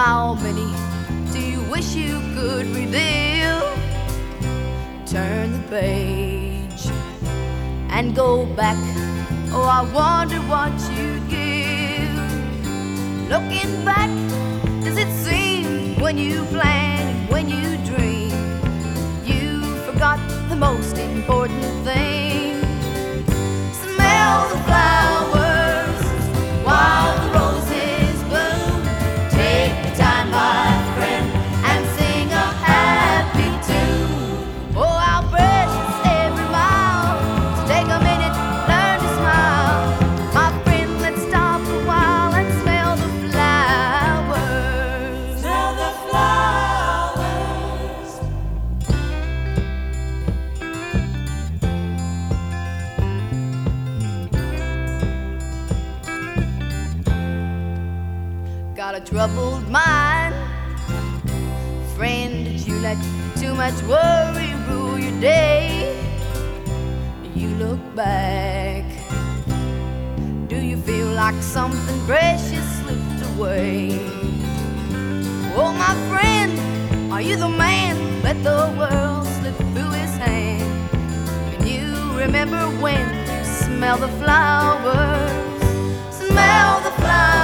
How many do you wish you could reveal? Turn the page and go back. Oh, I wonder what you'd give. Looking back, does it seem when you plan, when you dream, you forgot the most important thing? Smell the flowers while the roses bloom. Take the time, my friend, and sing a happy tune. Oh, how precious every mile. So take a minute, learn to smile. My friend, let's stop a while and smell the flowers. Smell the flowers. Got a troubled mind, friend, did you let too much worry rule your day? You look back, do you feel like something precious slipped away? Oh, my friend, are you the man let the world slip through his hand? Can you remember when you smell the flowers? Smell the flowers.